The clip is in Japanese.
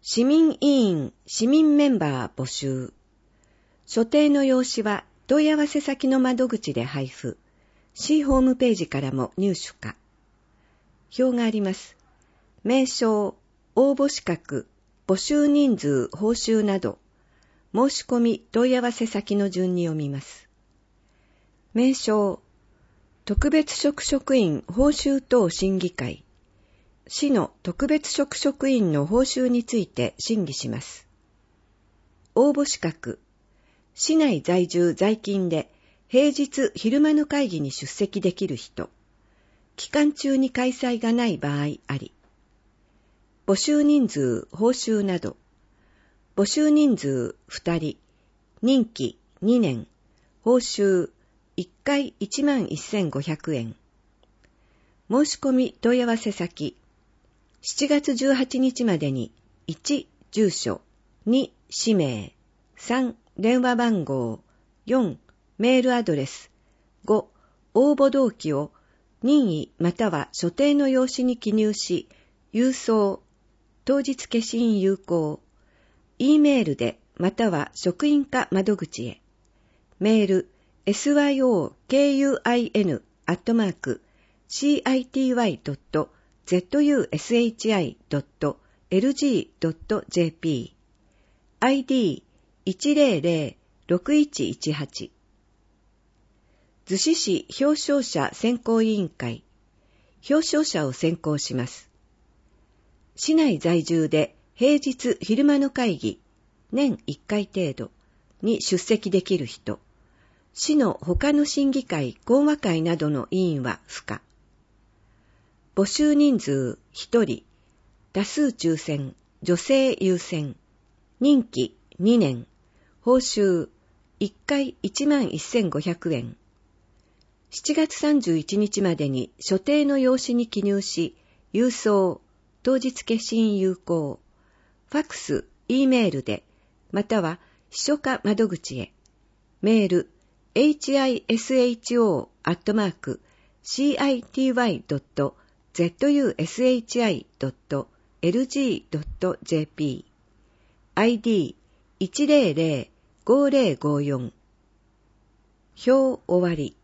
市民委員、市民メンバー募集。所定の用紙は問い合わせ先の窓口で配布。市ホームページからも入手可。表があります。名称、応募資格、募集人数、報酬など、申し込み問い合わせ先の順に読みます。名称、特別職職員報酬等審議会。市の特別職職員の報酬について審議します。応募資格、市内在住在勤で平日昼間の会議に出席できる人、期間中に開催がない場合あり。募集人数、報酬など、募集人数2人、任期2年、報酬1回11,500円。申し込み問い合わせ先、7月18日までに1、住所、2、氏名、3、電話番号、4、メールアドレス、5、応募動機を任意または所定の用紙に記入し、郵送、当日消印有効、E メールでまたは職員課窓口へ、メール、syokuycity.zushi.lg.jp ID 100-6118逗子市表彰者選考委員会表彰者を選考します。市内在住で平日昼間の会議年1回程度に出席できる人、市の他の審議会、講話会などの委員は不可。募集人数1人、多数抽選、女性優先、任期2年、報酬1回11,500円。7月31日までに所定の用紙に記入し、郵送、当日消印有効、ファクス、E メールで、または秘書課窓口へ、メール、hisho@city.zushi.lg.jp ID 100-5054表終わり。